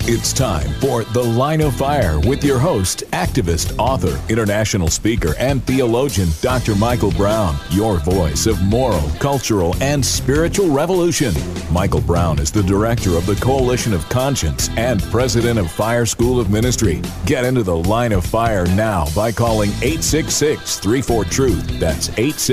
It's time for The Line of Fire with your host, activist, author, international speaker, and theologian, Dr. Michael Brown, your voice of moral, cultural, and spiritual revolution. Michael Brown is the director of the Coalition of Conscience and president of Fire School of Ministry. Get into The Line of Fire now by calling 866-34-TRUTH. That's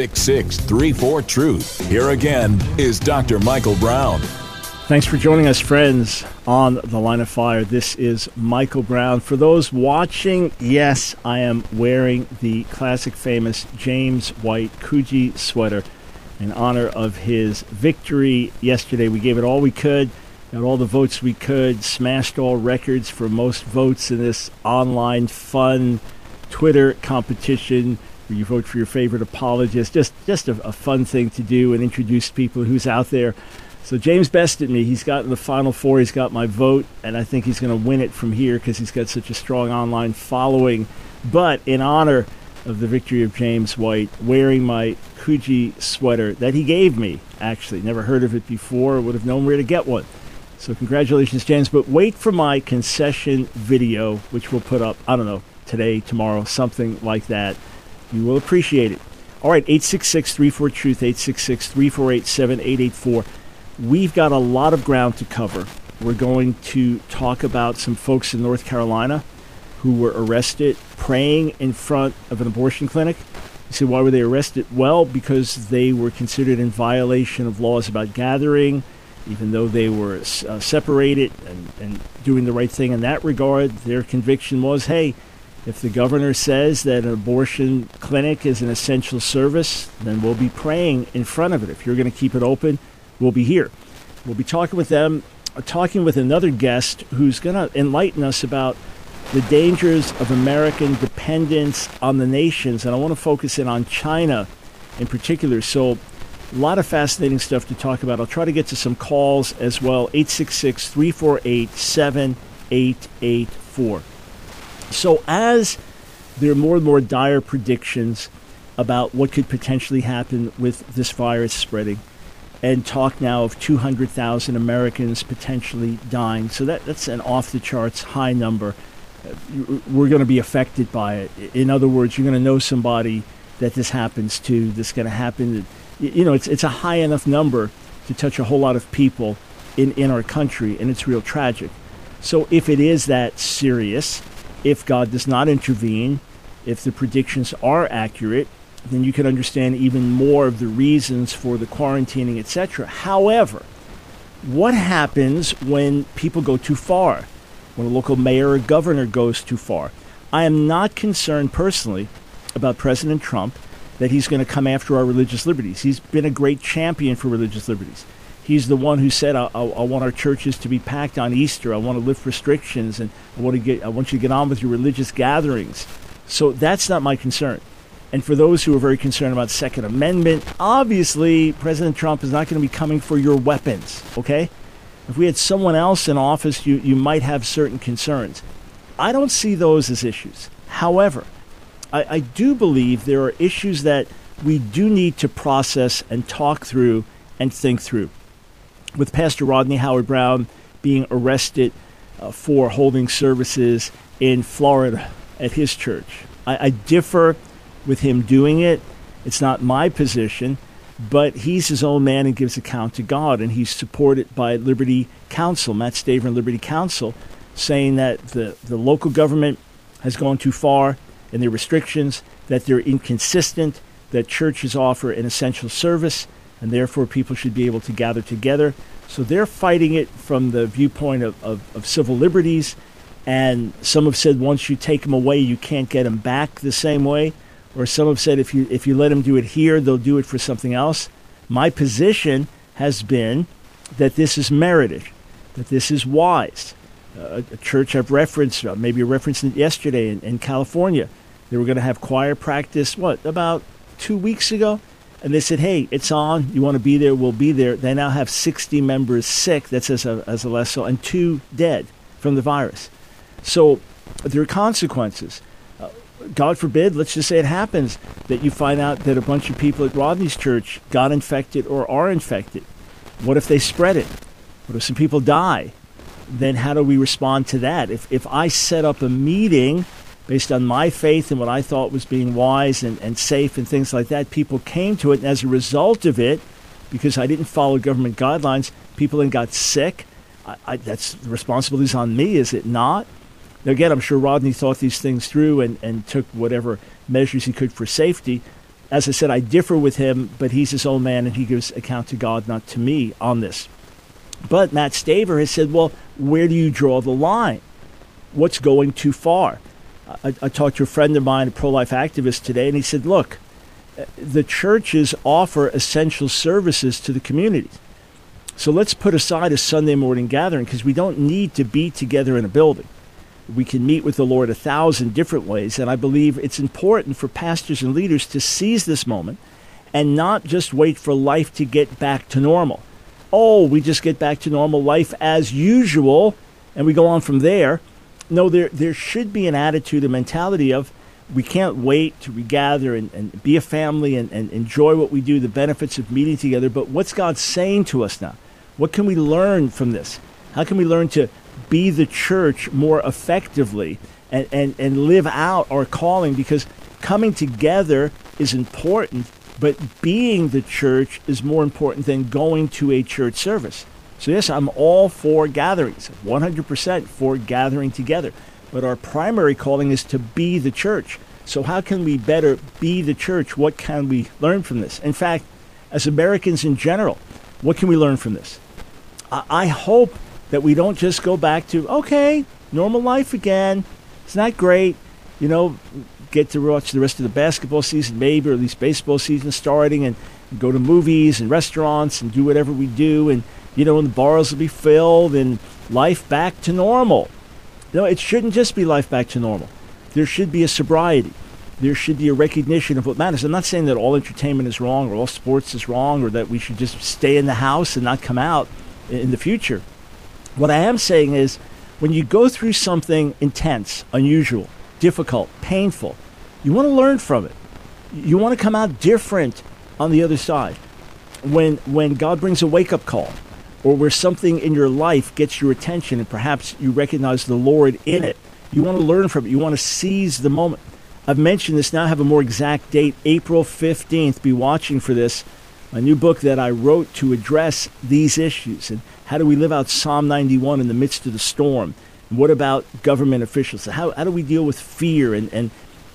866-34-TRUTH. Here again is Dr. Michael Brown. Thanks for joining us, friends, on The Line of Fire. This is Michael Brown. For those watching, yes, I am wearing the classic famous James White Coogee sweater in honor of his victory yesterday. We gave it all we could, got all the votes we could, smashed all records for most votes in this online fun Twitter competition where you vote for your favorite apologist. Just a fun thing to do and introduce people who's out there. So James bested me. He's gotten the Final Four. He's got my vote, and I think he's going to win it from here because he's got such a strong online following. But in honor of the victory of James White, wearing my Coogee sweater that he gave me, actually. Never heard of it before. Would have known where to get one. So congratulations, James. But wait for my concession video, which we'll put up, I don't know, today, tomorrow, something like that. You will appreciate it. All right, 866-34-TRUTH, 866-348-7884. We've got a lot of ground to cover. We're going to talk about some folks in North Carolina who were arrested praying in front of an abortion clinic. You say, why were they arrested? Well, because they were considered in violation of laws about gathering, even though they were separated and doing the right thing in that regard. Their conviction was, hey, if the governor says that an abortion clinic is an essential service, then we'll be praying in front of it. If you're going to keep it open, we'll be here. We'll be talking with them, talking with another guest who's going to enlighten us about the dangers of American dependence on the nations. And I want to focus in on China in particular. So a lot of fascinating stuff to talk about. I'll try to get to some calls as well. 866-348-7884. So as there are more and more dire predictions about what could potentially happen with this virus spreading, and talk now of 200,000 Americans potentially dying. So that's an off-the-charts high number. We're going to be affected by it. In other words, you're going to know somebody that this happens to, that's going to happen. You know, it's a high enough number to touch a whole lot of people in our country, and it's real tragic. So if it is that serious, if God does not intervene, if the predictions are accurate, then you can understand even more of the reasons for the quarantining, etc. However, what happens when people go too far? When a local mayor or governor goes too far? I am not concerned personally about President Trump that he's going to come after our religious liberties. He's been a great champion for religious liberties. He's the one who said, I want our churches to be packed on Easter. I want to lift restrictions, and I want you to get on with your religious gatherings. So that's not my concern. And for those who are very concerned about Second Amendment, obviously President Trump is not going to be coming for your weapons, okay? If we had someone else in office, you might have certain concerns. I don't see those as issues. However, I do believe there are issues that we do need to process and talk through and think through. With Pastor Rodney Howard-Browne being arrested for holding services in Florida at his church, I differ with him doing it. It's not my position, but he's his own man and gives account to God, and he's supported by Liberty Counsel, Matt Staver and Liberty Counsel, saying that the local government has gone too far in their restrictions, that they're inconsistent, that churches offer an essential service, and therefore people should be able to gather together. So they're fighting it from the viewpoint of civil liberties, and some have said once you take them away, you can't get them back the same way. Or some have said if you let them do it here, they'll do it for something else. My position has been that this is merited, that this is wise. A church I've referenced, maybe I referenced it yesterday in California. They were going to have choir practice, about 2 weeks ago? And they said, hey, it's on. You want to be there? We'll be there. They now have 60 members sick, that's as a lesson, and 2 dead from the virus. So there are consequences. God forbid, let's just say it happens, that you find out that a bunch of people at Rodney's church got infected or are infected. What if they spread it? What if some people die? then how do we respond to that? If I set up a meeting based on my faith and what I thought was being wise and safe and things like that, people came to it, and as a result of it, because I didn't follow government guidelines, people then got sick. That's the responsibility is on me, is it not? Now, again, I'm sure Rodney thought these things through and took whatever measures he could for safety. As I said, I differ with him, but he's his own man, and he gives account to God, not to me, on this. But Matt Staver has said, well, where do you draw the line? What's going too far? I talked to a friend of mine, a pro-life activist today, and he said, look, the churches offer essential services to the communities. So let's put aside a Sunday morning gathering, because we don't need to be together in a building. We can meet with the Lord 1,000 different ways, and I believe it's important for pastors and leaders to seize this moment and not just wait for life to get back to normal. Oh, we just get back to normal life as usual, and we go on from there. No, there should be an attitude, a mentality of we can't wait to regather and be a family and enjoy what we do, the benefits of meeting together, but what's God saying to us now? What can we learn from this? How can we learn to be the church more effectively and live out our calling? Because coming together is important, but being the church is more important than going to a church service. So yes, I'm all for gatherings, 100% for gathering together. But our primary calling is to be the church. So how can we better be the church? What can we learn from this? In fact, as Americans in general, what can we learn from this? I hope that we don't just go back to, okay, normal life again. It's not great. You know, get to watch the rest of the basketball season maybe, or at least baseball season starting, and go to movies and restaurants and do whatever we do. And, you know, and the bars will be filled and life back to normal. No, it shouldn't just be life back to normal. There should be a sobriety. There should be a recognition of what matters. I'm not saying that all entertainment is wrong or all sports is wrong or that we should just stay in the house and not come out in the future. What I am saying is when you go through something intense, unusual, difficult, painful, you want to learn from it. You want to come out different on the other side. When God brings a wake-up call, or where something in your life gets your attention and perhaps you recognize the Lord in it, you want to learn from it. You want to seize the moment. I've mentioned this now. I have a more exact date, April 15th. Be watching for this. My new book that I wrote to address these issues. And how do we live out Psalm 91 in the midst of the storm? And what about government officials? How do we deal with fear and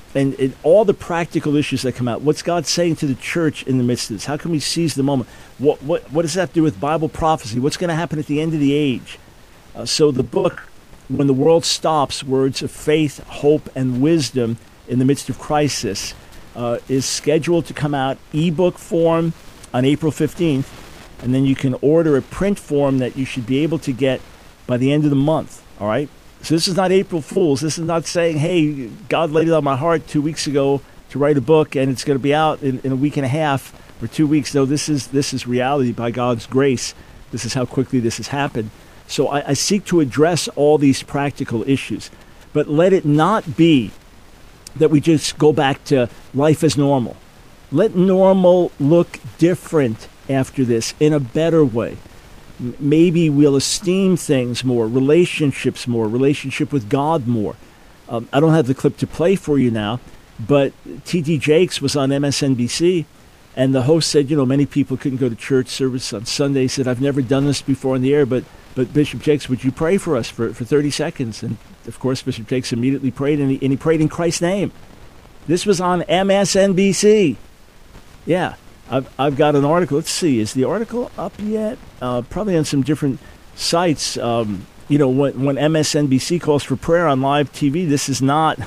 all the practical issues that come out? What's God saying to the church in the midst of this? How can we seize the moment? What does that have to do with Bible prophecy? What's going to happen at the end of the age? So the book, When the World Stops, Words of Faith, Hope, and Wisdom in the Midst of Crisis, is scheduled to come out ebook form on April 15th, and then you can order a print form that you should be able to get by the end of the month, all right? So this is not April Fool's. This is not saying, hey, God laid it on my heart 2 weeks ago to write a book, and it's going to be out in a week and a half or 2 weeks. No, this is reality by God's grace. This is how quickly this has happened. So I seek to address all these practical issues. But let it not be that we just go back to life as normal. Let normal look different after this in a better way. Maybe we'll esteem things more, relationships more, relationship with God more. I don't have the clip to play for you now, but T.D. Jakes was on MSNBC, and the host said, you know, many people couldn't go to church service on Sunday. He said, I've never done this before on the air, but Bishop Jakes, would you pray for us for 30 seconds? And, of course, Bishop Jakes immediately prayed, and he prayed in Christ's name. This was on MSNBC. Yeah, I've got an article. Let's see, is the article up yet? Probably on some different sites. You know, when MSNBC calls for prayer on live TV, this is not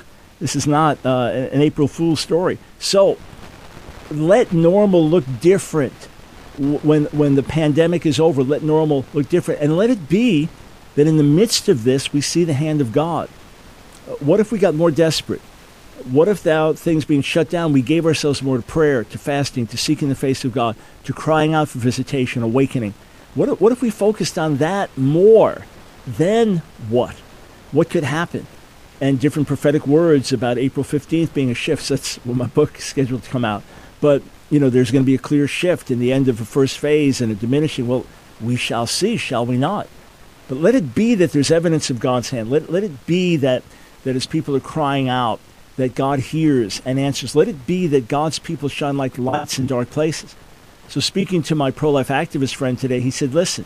an April Fool's story. So let normal look different when the pandemic is over. Let normal look different, and let it be that in the midst of this we see the hand of God. What if we got more desperate? What if things being shut down, we gave ourselves more to prayer, to fasting, to seeking the face of God, to crying out for visitation, awakening? What if we focused on that more? Then what? What could happen? And different prophetic words about April 15th being a shift. So that's when my book is scheduled to come out. But, you know, there's going to be a clear shift in the end of the first phase and a diminishing. Well, we shall see, shall we not? But let it be that there's evidence of God's hand. Let it be that as people are crying out, that God hears and answers. Let it be that God's people shine like lights in dark places. So speaking to my pro-life activist friend today, he said, listen,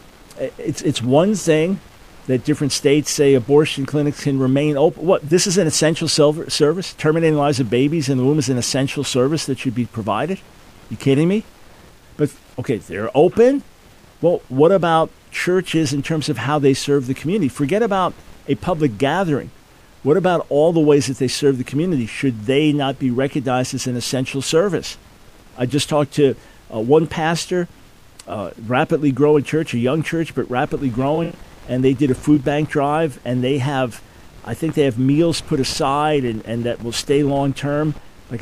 it's one thing that different states say abortion clinics can remain open. What, this is an essential service? Terminating lives of babies in the womb is an essential service that should be provided? You kidding me? But, okay, they're open. Well, what about churches in terms of how they serve the community? Forget about a public gathering. What about all the ways that they serve the community? Should they not be recognized as an essential service? I just talked to one pastor, rapidly growing church, a young church, but rapidly growing, and they did a food bank drive, and I think they have meals put aside and that will stay long term, like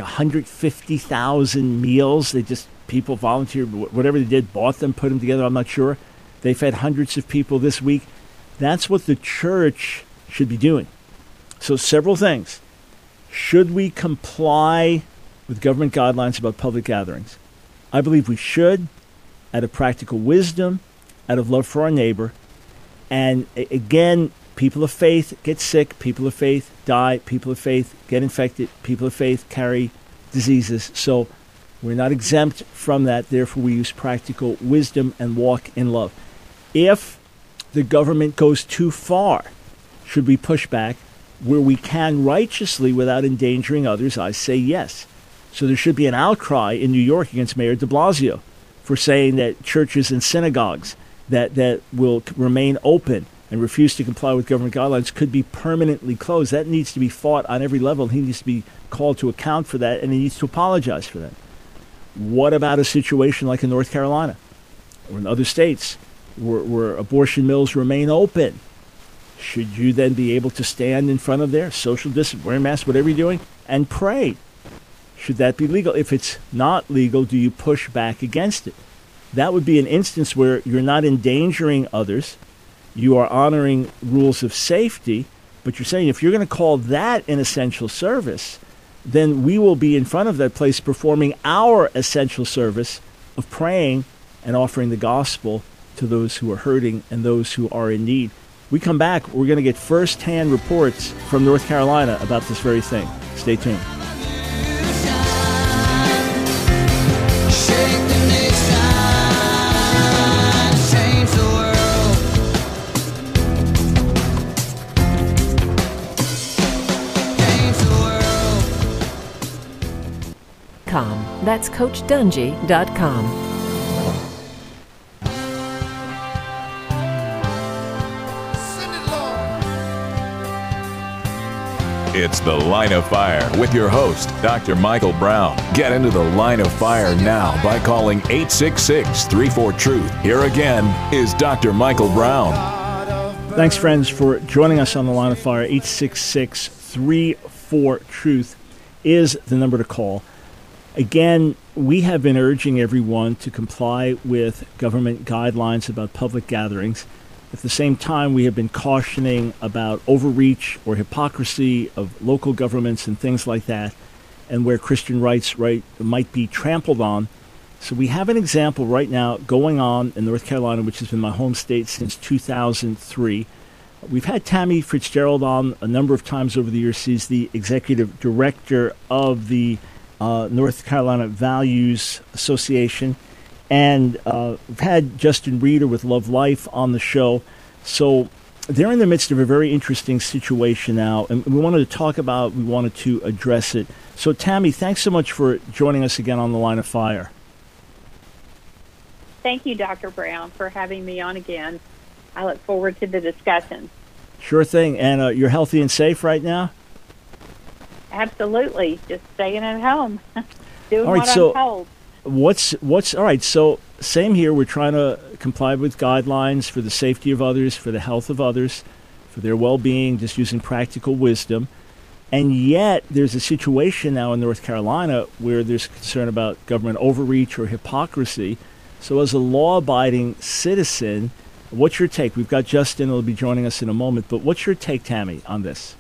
150,000 meals. People volunteered, whatever they did, bought them, put them together, I'm not sure. They fed hundreds of people this week. That's what the church should be doing. So several things. Should we comply with government guidelines about public gatherings? I believe we should, out of practical wisdom, out of love for our neighbor. And again, people of faith get sick, people of faith die, people of faith get infected, people of faith carry diseases. So we're not exempt from that. Therefore, we use practical wisdom and walk in love. If the government goes too far, should we push back? Where we can righteously without endangering others, I say yes. So there should be an outcry in New York against Mayor de Blasio for saying that churches and synagogues that will remain open and refuse to comply with government guidelines could be permanently closed. That needs to be fought on every level. He needs to be called to account for that, and he needs to apologize for that. What about a situation like in North Carolina or in other states where abortion mills remain open? Should you then be able to stand in front of there, social distance, wear a mask, whatever you're doing, and pray? Should that be legal? If it's not legal, do you push back against it? That would be an instance where you're not endangering others. You are honoring rules of safety, but you're saying if you're going to call that an essential service, then we will be in front of that place performing our essential service of praying and offering the gospel to those who are hurting and those who are in need. We come back, we're going to get first-hand reports from North Carolina about this very thing. Stay tuned. That's CoachDungy.com. It's The Line of Fire with your host, Dr. Michael Brown. Get into the Line of Fire now by calling 866-34-TRUTH. Here again is Dr. Michael Brown. Thanks, friends, for joining us on the Line of Fire. 866-34-TRUTH is the number to call. Again, we have been urging everyone to comply with government guidelines about public gatherings. At the same time, we have been cautioning about overreach or hypocrisy of local governments and things like that, and where Christian rights might be trampled on. So we have an example right now going on in North Carolina, which has been my home state since 2003. We've had Tammy Fitzgerald on a number of times over the years. She's the executive director of the North Carolina Values Association. And we've had Justin Reeder with Love Life on the show. So they're in the midst of a very interesting situation now, and we wanted to address it. So Tammy, thanks so much for joining us again on the Line of Fire. Thank you, Dr. Brown, for having me on again. I look forward to the discussion. Sure thing. And you're healthy and safe right now? Absolutely. Just staying at home, doing what I'm told. What's all right? So same here. We're trying to comply with guidelines for the safety of others, for the health of others, for their well-being, just using practical wisdom. And yet there's a situation now in North Carolina where there's concern about government overreach or hypocrisy. So as a law-abiding citizen, what's your take? We've got Justin who will be joining us in a moment, but what's your take, Tammy, on this?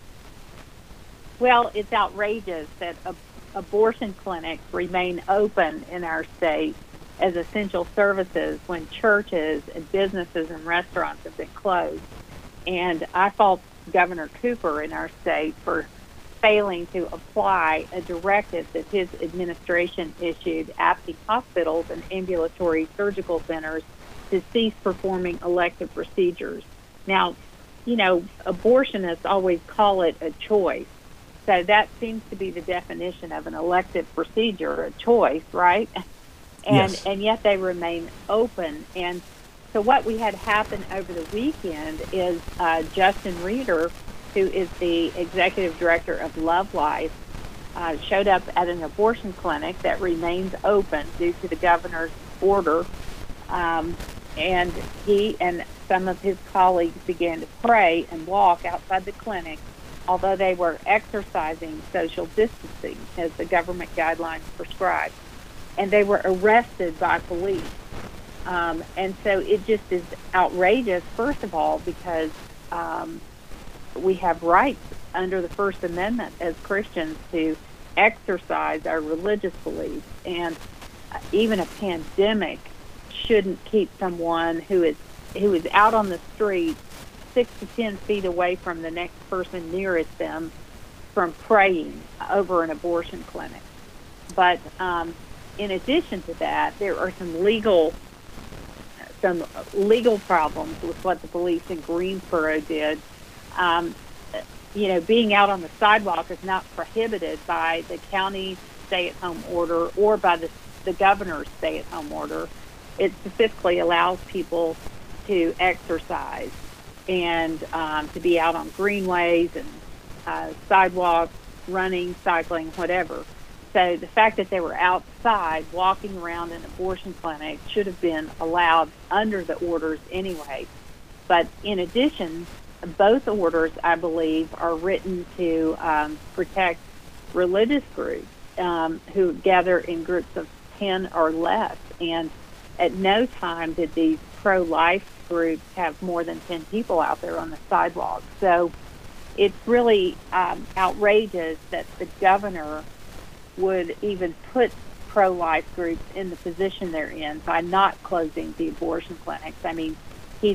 Well, it's outrageous that abortion clinics remain open in our state as essential services when churches and businesses and restaurants have been closed. And I fault Governor Cooper in our state for failing to apply a directive that his administration issued asking hospitals and ambulatory surgical centers to cease performing elective procedures. Now, abortionists always call it a choice. So that seems to be the definition of an elective procedure, a choice, right? Yes. And yet they remain open. And so what we had happen over the weekend is Justin Reeder, who is the executive director of Love Life, showed up at an abortion clinic that remains open due to the governor's order. And he and some of his colleagues began to pray and walk outside the clinic, although they were exercising social distancing as the government guidelines prescribe. And they were arrested by police. And so it just is outrageous, first of all, because we have rights under the First Amendment as Christians to exercise our religious beliefs. And even a pandemic shouldn't keep someone who is out on the street 6 to 10 feet away from the next person nearest them from praying over an abortion clinic. But in addition to that, there are some legal problems with what the police in Greensboro did. Being out on the sidewalk is not prohibited by the county stay-at-home order or by the governor's stay-at-home order. It specifically allows people to exercise and to be out on greenways and sidewalks, running, cycling, whatever. So the fact that they were outside walking around an abortion clinic should have been allowed under the orders anyway. But in addition, both orders, I believe, are written to protect religious groups who gather in groups of 10 or less. And at no time did these pro-life groups have more than 10 people out there on the sidewalk. So it's really outrageous that the governor would even put pro-life groups in the position they're in by not closing the abortion clinics. I mean, he's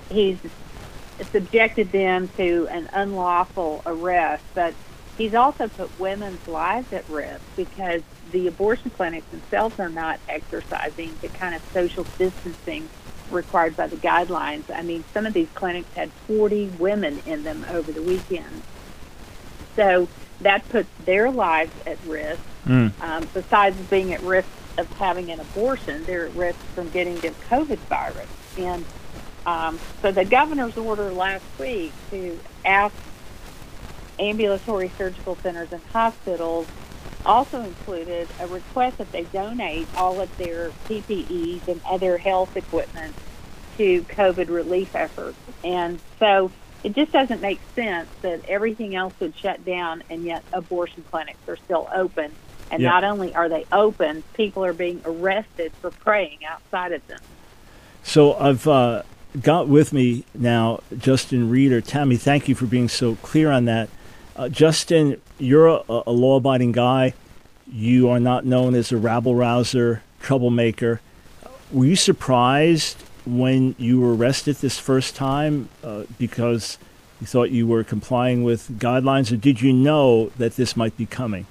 subjected them to an unlawful arrest, but he's also put women's lives at risk because the abortion clinics themselves are not exercising the kind of social distancing required by the guidelines. I mean, some of these clinics had 40 women in them over the weekend. So that puts their lives at risk. Besides being at risk of having an abortion, they're at risk from getting the COVID virus. And so the governor's order last week to ask ambulatory surgical centers and hospitals also included a request that they donate all of their PPEs and other health equipment to COVID relief efforts. And so it just doesn't make sense that everything else would shut down and yet abortion clinics are still open. And not only are they open, people are being arrested for praying outside of them. So I've got with me now Justin Reeder. Tammy, thank you for being so clear on that. Justin, you're a law-abiding guy. You are not known as a rabble-rouser, troublemaker. Were you surprised when you were arrested this first time because you thought you were complying with guidelines, or did you know that this might be coming?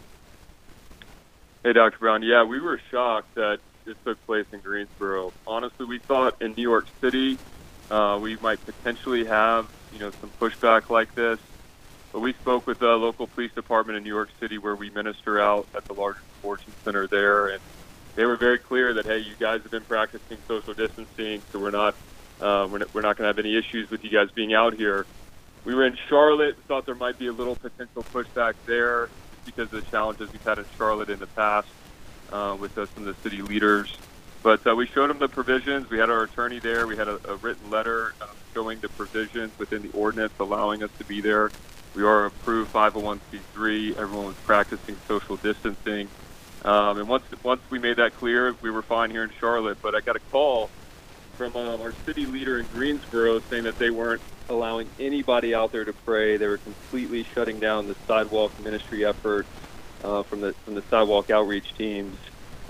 Hey, Dr. Brown. Yeah, we were shocked that this took place in Greensboro. Honestly, we thought in New York City we might potentially have, some pushback like this. But we spoke with the local police department in New York City where we minister out at the largest abortion center there, and they were very clear that, hey, you guys have been practicing social distancing, so we're not going to have any issues with you guys being out here. We were in Charlotte, thought there might be a little potential pushback there because of the challenges we've had in Charlotte in the past with some of the city leaders. But we showed them the provisions. We had our attorney there. We had a written letter showing the provisions within the ordinance allowing us to be there. We are approved 501c3. Everyone was practicing social distancing. And once we made that clear, we were fine here in Charlotte. But I got a call from our city leader in Greensboro saying that they weren't allowing anybody out there to pray. They were completely shutting down the sidewalk ministry effort from the sidewalk outreach teams.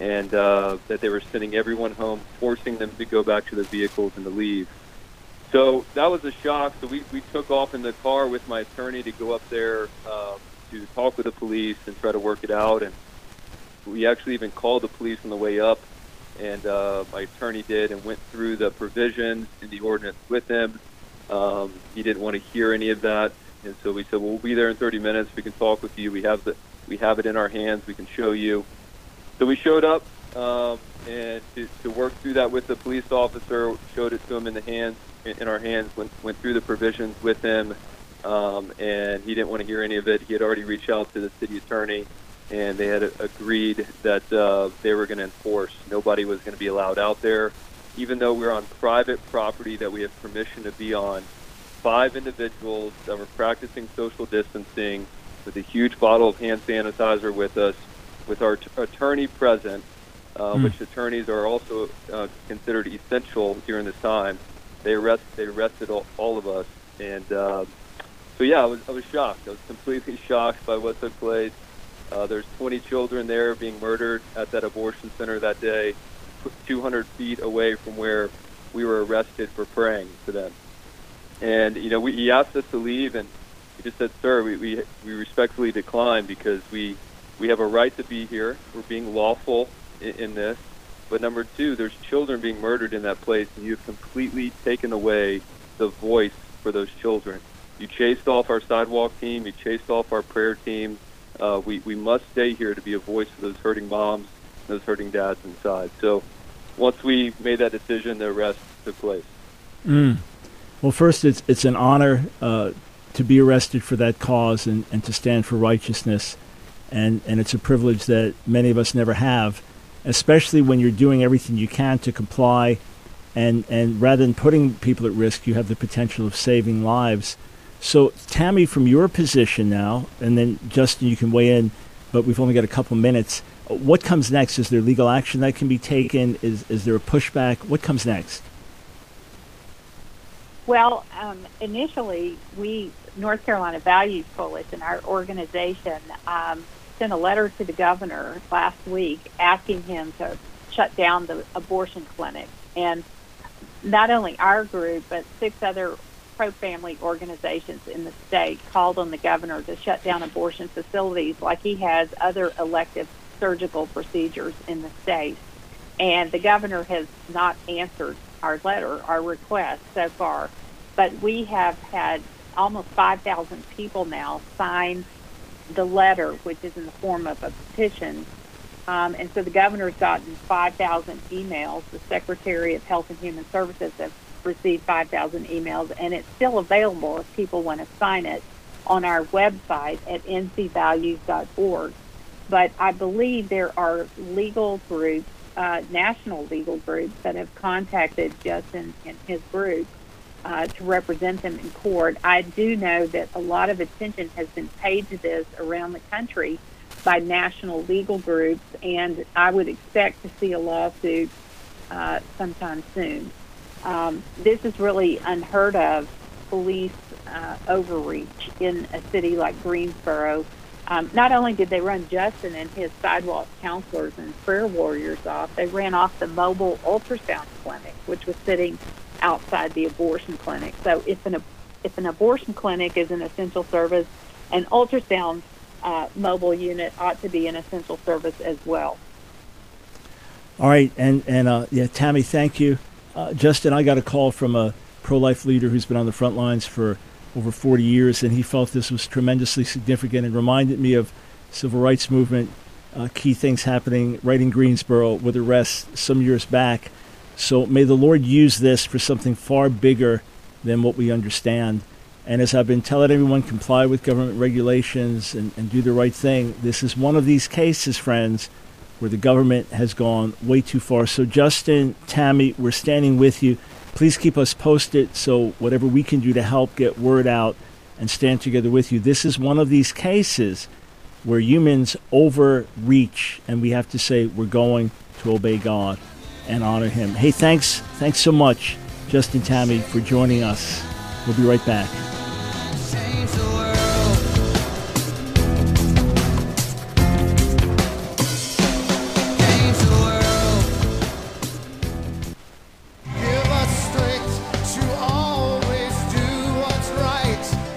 and that they were sending everyone home, forcing them to go back to their vehicles and to leave. So that was a shock. So we took off in the car with my attorney to go up there to talk with the police and try to work it out. And we actually even called the police on the way up, and my attorney did, and went through the provisions in the ordinance with him. He didn't want to hear any of that, and so we said, well, we'll be there in 30 minutes. We can talk with you. We have it in our hands. We can show you. So we showed up and to work through that with the police officer, showed it to him in our hands, went through the provisions with him, and he didn't want to hear any of it. He had already reached out to the city attorney, and they had agreed that they were going to enforce. Nobody was going to be allowed out there. Even though we're on private property that we have permission to be on, 5 individuals that were practicing social distancing with a huge bottle of hand sanitizer with us, with our attorney present, which attorneys are also considered essential during this time. They arrested all of us, and so yeah, I was shocked. I was completely shocked by what took place. There's 20 children there being murdered at that abortion center that day, 200 feet away from where we were arrested for praying for them. And he asked us to leave, and he just said, "Sir, we respectfully decline because we have a right to be here. We're being lawful in this. But number 2, there's children being murdered in that place, and you've completely taken away the voice for those children. You chased off our sidewalk team. You chased off our prayer team. We must stay here to be a voice for those hurting moms, those hurting dads inside." So once we made that decision, the arrest took place. Well, first, it's an honor to be arrested for that cause and to stand for righteousness. And it's a privilege that many of us never have, especially when you're doing everything you can to comply. And rather than putting people at risk, you have the potential of saving lives. So, Tammy, from your position now, and then Justin, you can weigh in, but we've only got a couple minutes. What comes next? Is there legal action that can be taken? Is there a pushback? What comes next? Well, initially, North Carolina Values Coalition, our organization, sent a letter to the governor last week asking him to shut down the abortion clinic. And not only our group, but 6 other pro-family organizations in the state called on the governor to shut down abortion facilities like he has other elective surgical procedures in the state. And the governor has not answered our letter, our request so far. But we have had almost 5,000 people now sign the letter, which is in the form of a petition. And so the governor's gotten 5,000 emails. The Secretary of Health and Human Services has received 5,000 emails, and it's still available if people want to sign it on our website at ncvalues.org. But I believe there are legal groups, national legal groups, that have contacted Justin and his group to represent them in court. I do know that a lot of attention has been paid to this around the country by national legal groups, and I would expect to see a lawsuit sometime soon. This is really unheard of police overreach in a city like Greensboro. Not only did they run Justin and his sidewalk counselors and prayer warriors off, they ran off the mobile ultrasound clinic, which was sitting outside the abortion clinic. So if an abortion clinic is an essential service, an ultrasound mobile unit ought to be an essential service as well. All right, and Tammy, thank you. Justin, I got a call from a pro-life leader who's been on the front lines for over 40 years, and he felt this was tremendously significant and reminded me of civil rights movement, key things happening right in Greensboro with arrests some years back. So may the Lord use this for something far bigger than what we understand. And as I've been telling everyone, comply with government regulations and do the right thing. This is one of these cases, friends, where the government has gone way too far. So Justin, Tammy, we're standing with you. Please keep us posted so whatever we can do to help get word out and stand together with you. This is one of these cases where humans overreach, and we have to say we're going to obey God and honor him. Hey, thanks so much, Justin, Tammy, for joining us. We'll be right back. Change the world.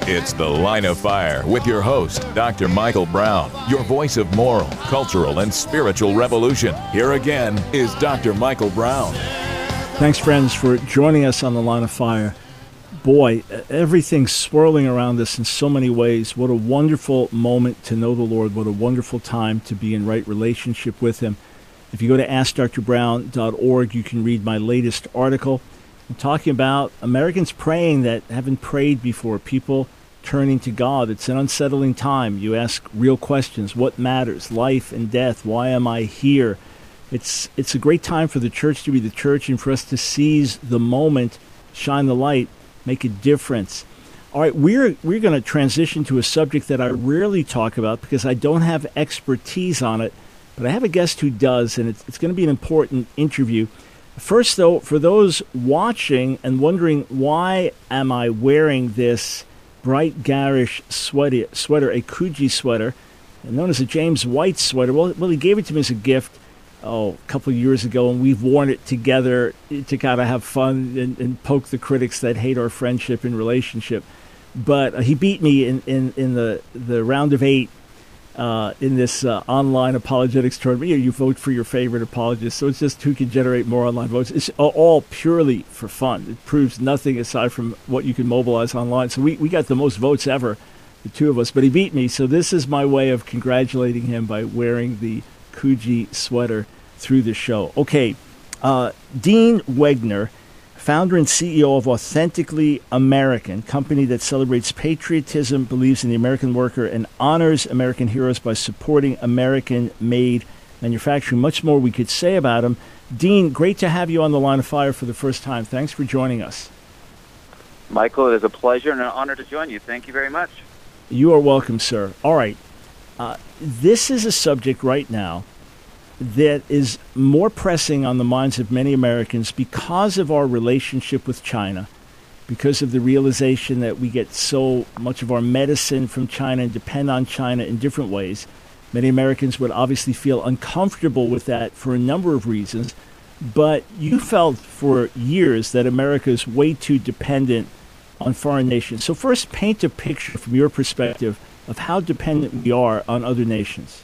It's The Line of Fire with your host, Dr. Michael Brown, your voice of moral, cultural, and spiritual revolution. Here again is Dr. Michael Brown. Thanks, friends, for joining us on The Line of Fire. Boy, everything's swirling around us in so many ways. What a wonderful moment to know the Lord. What a wonderful time to be in right relationship with Him. If you go to AskDrBrown.org, you can read my latest article. I'm talking about Americans praying that haven't prayed before, people turning to God. It's an unsettling time. You ask real questions. What matters? Life and death. Why am I here? It's a great time for the church to be the church and for us to seize the moment, shine the light, make a difference. All right, we're going to transition to a subject that I rarely talk about because I don't have expertise on it, but I have a guest who does, and it's going to be an important interview. First, though, for those watching and wondering why am I wearing this bright garish sweater, a Coogi sweater, known as a James White sweater. Well, he gave it to me as a gift a couple of years ago, and we've worn it together to kind of have fun and poke the critics that hate our friendship and relationship. But he beat me in the round of 8 in this online apologetics tournament. You vote for your favorite apologist, so it's just who can generate more online votes. It's all purely for fun. It proves nothing aside from what you can mobilize online. So we got the most votes ever, the two of us, but he beat me. So this is my way of congratulating him by wearing the Coogi sweater through the show. Okay, Dean Wegner, founder and CEO of Authentically American, company that celebrates patriotism, believes in the American worker, and honors American heroes by supporting American-made manufacturing. Much more we could say about him. Dean, great to have you on The Line of Fire for the first time. Thanks for joining us. Michael, it is a pleasure and an honor to join you. Thank you very much. You are welcome, sir. All right. This is a subject right now that is more pressing on the minds of many Americans because of our relationship with China, because of the realization that we get so much of our medicine from China and depend on China in different ways. Many Americans would obviously feel uncomfortable with that for a number of reasons, but you felt for years that America is way too dependent on foreign nations. So first, paint a picture from your perspective of how dependent we are on other nations.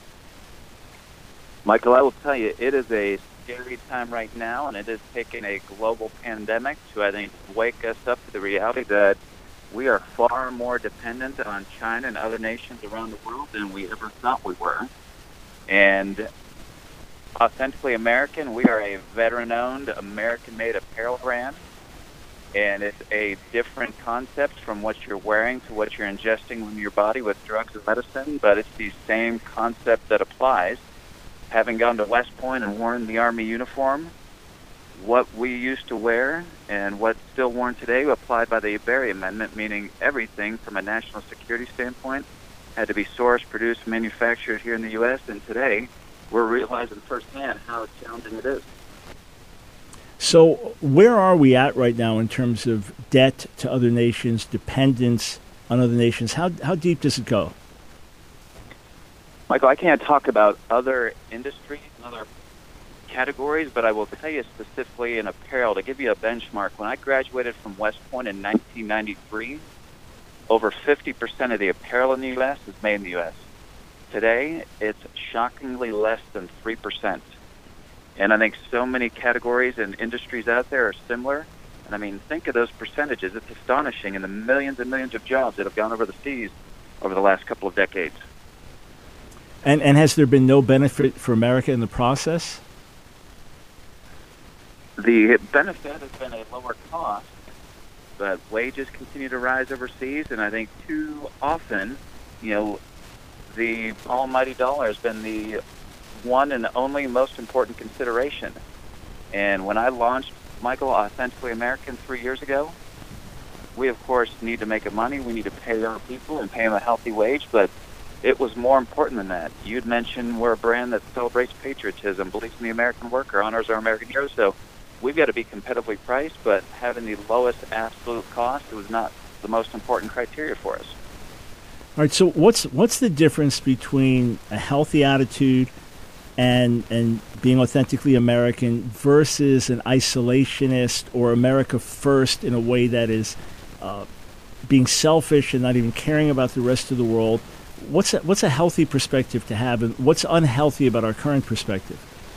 Michael, I will tell you, it is a scary time right now, and it is taking a global pandemic to, I think, wake us up to the reality that we are far more dependent on China and other nations around the world than we ever thought we were. And Authentically American, we are a veteran-owned, American-made apparel brand, and it's a different concept from what you're wearing to what you're ingesting in your body with drugs and medicine, but it's the same concept that applies. Having gone to West Point and worn the Army uniform, what we used to wear and what's still worn today applied by the Berry Amendment, meaning everything from a national security standpoint had to be sourced, produced, manufactured here in the U.S., and today we're realizing firsthand how challenging it is. So where are we at right now in terms of debt to other nations, dependence on other nations? How deep does it go? Michael, I can't talk about other industries and other categories, but I will tell you specifically in apparel, to give you a benchmark, when I graduated from West Point in 1993, over 50% of the apparel in the U.S. is made in the U.S. Today, it's shockingly less than 3%. And I think so many categories and industries out there are similar. And I mean, think of those percentages. It's astonishing, and the millions and millions of jobs that have gone over the seas over the last couple of decades. And has there been no benefit for America in the process? The benefit has been a lower cost, but wages continue to rise overseas, and I think too often, the almighty dollar has been the one and only most important consideration. And when I launched, Michael, Authentically American 3 years ago, we, of course, need to make money. We need to pay our people and pay them a healthy wage, but it was more important than that. You'd mentioned we're a brand that celebrates patriotism, believes in the American worker, honors our American heroes. So we've got to be competitively priced, but having the lowest absolute cost was not the most important criteria for us. All right, so what's the difference between a healthy attitude and being authentically American versus an isolationist or America first in a way that is being selfish and not even caring about the rest of the world. What's a healthy perspective to have, and what's unhealthy about our current perspective?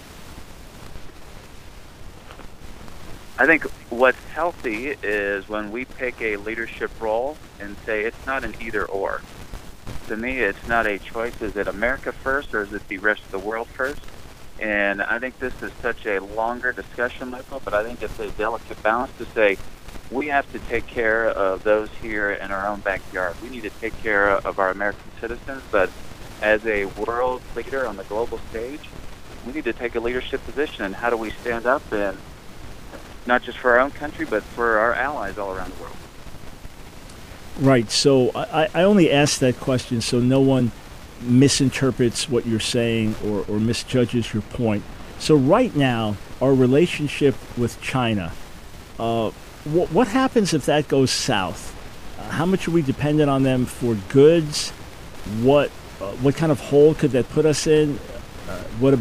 I think what's healthy is when we pick a leadership role and say it's not an either or. To me, it's not a choice. Is it America first or is it the rest of the world first? And I think this is such a longer discussion, Michael, but I think it's a delicate balance to say we have to take care of those here in our own backyard. We need to take care of our American citizens, but as a world leader on the global stage, we need to take a leadership position. And how do we stand up, and not just for our own country, but for our allies all around the world? Right. So I only asked that question so no one misinterprets what you're saying or misjudges your point. So right now, our relationship with China, what happens if that goes south? How much are we dependent on them for goods? What kind of hole could that put us in? What about